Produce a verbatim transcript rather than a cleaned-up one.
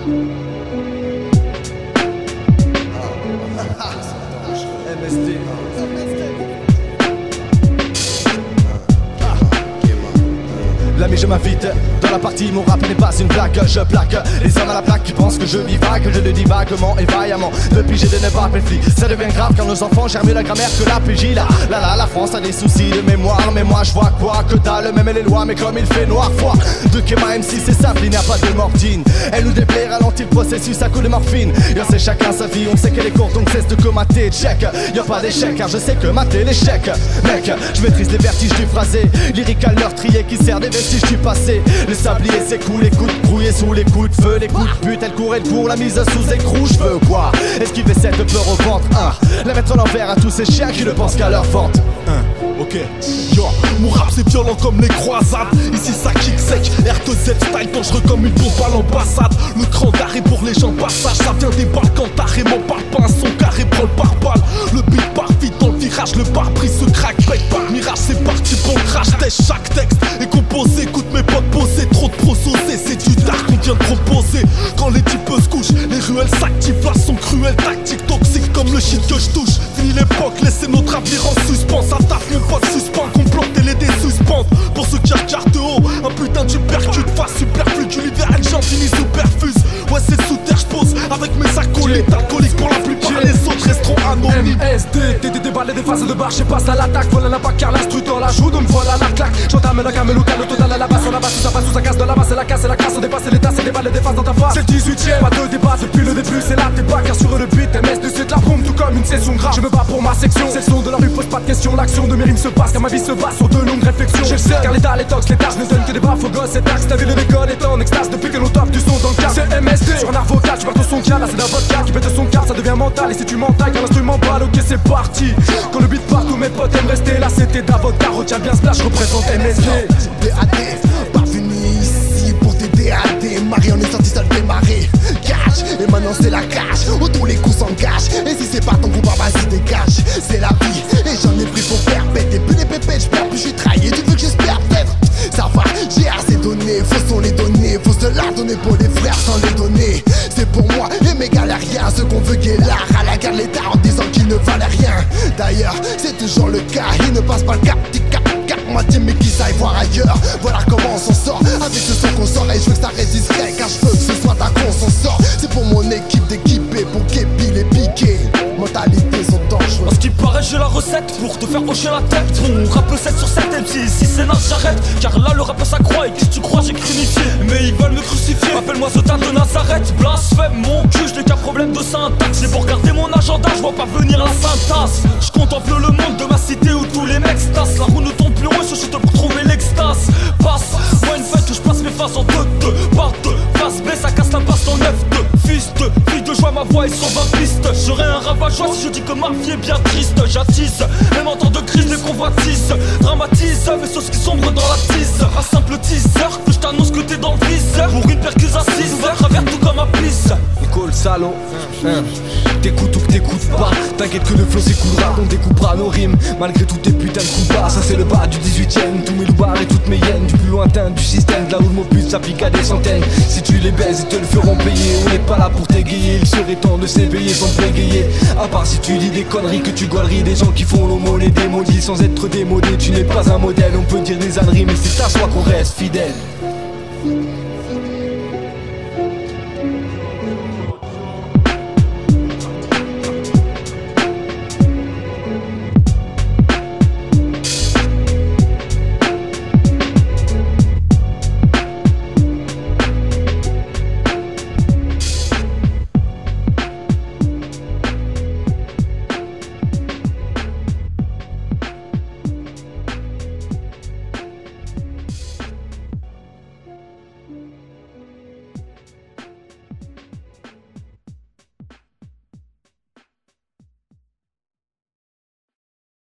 M S D. L'ami, je m'invite dans la partie, mon rap n'est pas une blague. Je plaque les hommes à la plaque qui pensent que je divague. Je le dis vaguement et vaillamment depuis j'ai de ne pas appeler flic. Ça devient grave quand nos enfants gèrent mieux la grammaire que la P J. Là, là, là, la France a des soucis de mémoire. Mais moi je vois quoi que dalle, même les lois. Mais comme il fait noir, foi de Kema M C, c'est simple, il n'y a pas de mortine. Elle nous déplaît, ralentit le processus à coup de morphine. Y'a c'est chacun sa vie, on sait qu'elle est courte, donc cesse de comater. Check, y'a pas d'échec, car je sais que mater l'échec. Mec, je maîtrise les vertiges du phrasé, lyrical meurtrier qui sert des vestiges du passé. Le sablier s'écoule, les coups de brouillés sous les coups de feu. Les coups de pute, elle court, elle court, la mise sous écrou. Je veux quoi? Esquiver cette peur au ventre, hein. La mettre en l'envers à tous ces chiens qui ne pensent qu'à leur vente, hein. Ok, yo, mon rap c'est violent comme les croisades. Ici ça kick sec, R deux Z style dangereux comme une bombe à l'ambassade. Le cran d'arrêt pour les gens passage, ça vient des balles quand carrément parle pas un son carré, prend le pare-balles. Le beat part vite dans le virage, le pare-brise se craque, bec par mirage, c'est parti pour le crash test. Chaque texte est composé, écoute mes potes poser, trop de prososés, c'est du dark qu'on vient de proposer. Quand les types se couchent, les ruelles s'activent, là sont cruelles, tactiques, toxiques comme le shit que je touche. Fini l'époque, laissez notre avenir en suspens, ça tape même pas de suspens, complot télé des suspens. Pour ceux qui regardent de haut, un putain de supercute, face superflu, l'univers elle j'en finis superfuse. Ouais c'est sous terre, j'pose avec mes acolytes, alcooliques pour la plupart, les autres resteront anonymes. M S D, T D D balles des phases de barre, je passe à l'attaque, voilà l'impact car l'instru dans la joue, donc voilà la claque. J'entame la camel ou le total à la base, on la base, tout ça passe, tout ça casse de la base, c'est la casse, c'est la casse, on dépasse les tasses, c'est des balles des phases dans ta face. C'est le dix-huitième, pas de débat depuis le début, c'est là t'es pas car sur le beat, M S D c'est de la bombe, tout comme une session grave. Je me bats pour ma section, c'est le son de la rue, pose pas de questions, l'action de mes rimes se passe car ma vie se base sur de longues réflexions. Je le sais car l'état, les tox, les tâches ne donnent que des baffes aux gosses et taxes. Ta ville d'école est en extase depuis que l'on tape du son dans le cas. C'est M S D, sur un art vocal, tu parles de son cas, là c'est d'un vodka qui pète son cap, ça devient mental. Et si tu m'entailles quand l'instrument balle, ok c'est parti. Quand le beat part, tous mes potes aiment rester là, c'était d'avocat, retiens bien ce là, je représente M S D. D A D, parvenu ici pour t'aider à démarrer. On est sorti seul démarrer, cash, et maintenant c'est la cash, où tous les coups s'engagent. Et si c'est pas ton groupe, vas-y dégage. C'est la vie, et j'en ai pris pour faire péter. Plus les pépettes, j'perds, plus je suis trahi. Tu veux que j'espère peut-être? Ça va, j'ai assez donné, faut sont les donner. Faut se la donner pour les frères sans les donner. C'est pour moi et mes galériens, ceux qu'on veut guérir à la guerre l'état en disant qu'ils ne valaient rien. D'ailleurs, c'est toujours le cas, ils ne passent pas le cap, tic cap. Moi dis mais qu'ils aillent voir ailleurs. Voilà comment on s'en sort avec ce son qu'on sort. Et je veux que ça résisterait car je veux que ce soit ta con s'en sort. C'est pour mon équipe d'équipés, pour qu'épile et piquer. Mentalités sont dangereuses. En ce qui paraît j'ai la recette pour te faire hocher la tête. Mon rap sept sur sept M C, si c'est naze j'arrête. Car là le rap s'accroît et qu'est-ce que tu crois j'ai crinifié. Mais ils veulent me crucifier, appelle-moi Zotan de Nazareth. Blasphème mon cul, je n'ai qu'un problème de syntaxe. J'ai beau regarder mon agenda, je vois pas venir la syntaxe. Je contemple le monde de ma cité où tous les mecs se tassent. La roue ne tombe plus loin, je chute pour trouver l'extase. Passe, moi une fête que je passe mes phases en deux, deux, par deux. Face B, ça casse l'impasse en neuf, deux. Fils de, fille de joie, ma voix est sur vingt pistes. J'aurais un rabat-joie si je dis que ma vie est bien triste. J'attise, même en temps de crise, les convoitises. Dramatise, mes sauces qui sombrent dans la tise. Un simple teaser, que je t'annonce que t'es dans le viseur. Pour une percuse assise, à travers tout comme un pisse. Nico le salaud, hein. T'écoutes ou que t'écoutes pas, t'inquiète que le flow s'écoulera, on découpera nos rimes. Malgré tous tes putains de coups bas, ça c'est le bas du dix-huitième. Tous mes loupards et toutes mes hyènes, du plus lointain du système. De là où le mot pute ça pique à des centaines. Si tu les baises, ils te le feront payer. On n'est pas là pour t'égayer, il serait temps de s'éveiller sans te bégayer. À part si tu dis des conneries, que tu gauleries. Des gens qui font l'aumône des maudits sans être démodés. Tu n'es pas un modèle, on peut dire des âneries, mais c'est à soi qu'on reste fidèle.